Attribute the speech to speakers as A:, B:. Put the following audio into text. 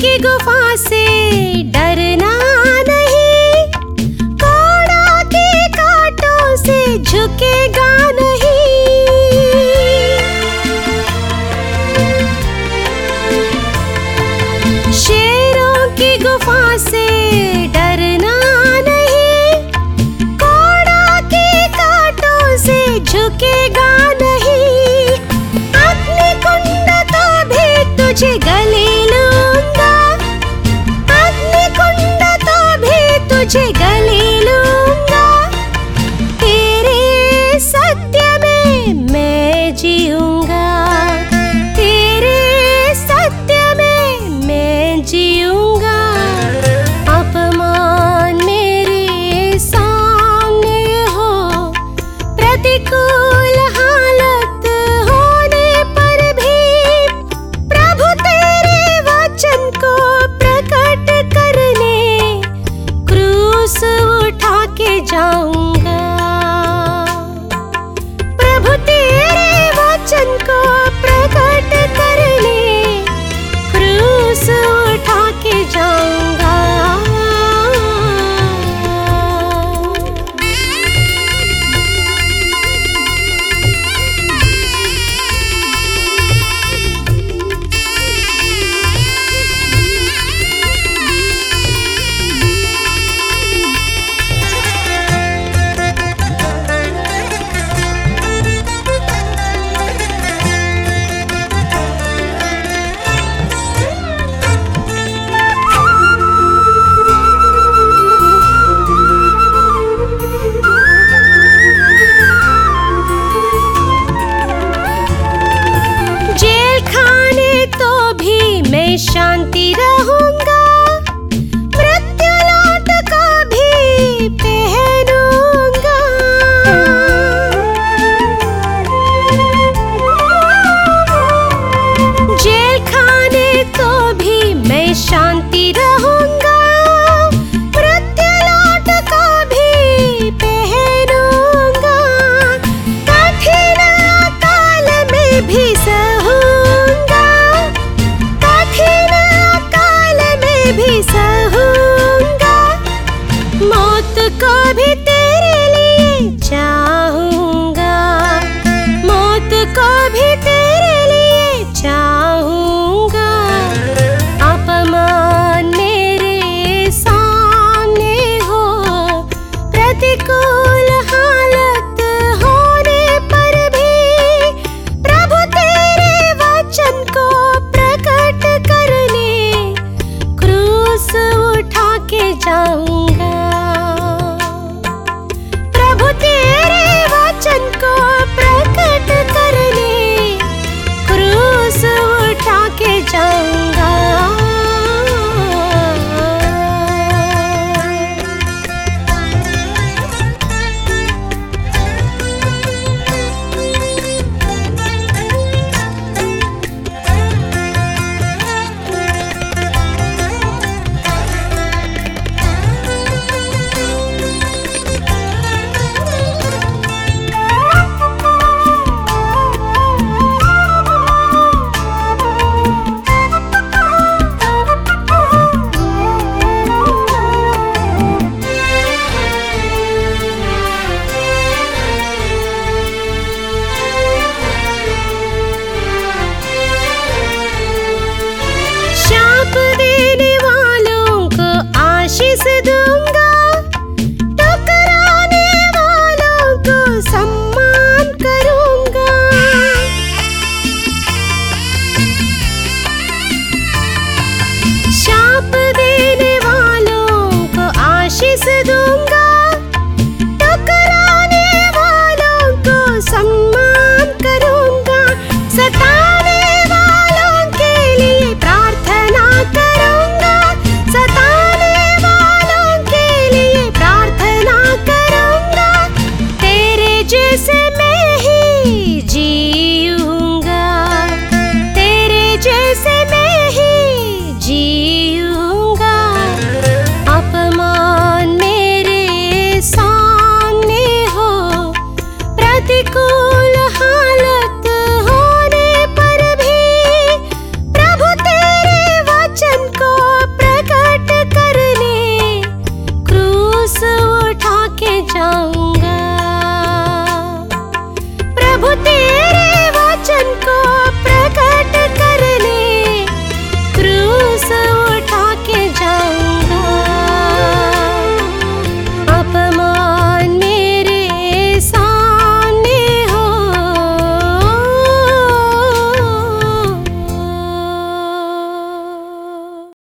A: की गुफा से डरना नहीं, कोड़ा के कांटों से झुकेगा नहीं। शेरों की गुफा से डरना नहीं, कोड़ा के कांटों से झुकेगा नहीं। अग्निकुंड तो भी तुझे गले लूंगा, अग्निकुंड तो भी तुझे गले लूंगा। तेरे सत्य में मैं जीऊंगा, तेरे सत्य में मैं जीऊंगा। अपमान मेरे सामने हो, प्रतिकूल हालत होने पर भी प्रभु तेरे वचन को प्रकट करने क्रूस उठा के जाऊंगा। प्रभु तेरे वचन को प्रकट करने क्रूस उठा के जाऊंगा। शांति रहूंगा, मृत्यु लौट का भी पहनूंगा। जेल खाने तो भी मैं शांति रहूंगा, मृत्यु लौट का भी पहनूंगा। कठिन काल में भी सहूंगा, भी सहूंगा। मौत को भी तेरे लिए चाहूंगा, मौत को भी तेरे लिए चाहूंगा। अपमान मेरे सामने हो, प्रतिकूल हालत होने पर भी प्रभु तेरे वचन को प्रकट करने क्रूस उठा के जाऊंगा। प्रभु तेरे वचन को प्रकट करने क्रूस उठा के जाऊंगा। देने वालों को आशीष दूंगा, ठुकराने वालों को सम्मान करूंगा। शाप देने वालों को आशीष दूंगा, ठुकराने वालों को सम्मान करूंगा। सताने वालों के लिए प्रार्थना करूंगा, सताने वालों के लिए प्रार्थना करूंगा। तेरे जैसे मैं ही जीऊंगा, तेरे जैसे मैं ही जीऊंगा। अपमान मेरे सामने हो, प्रतिकूल हाल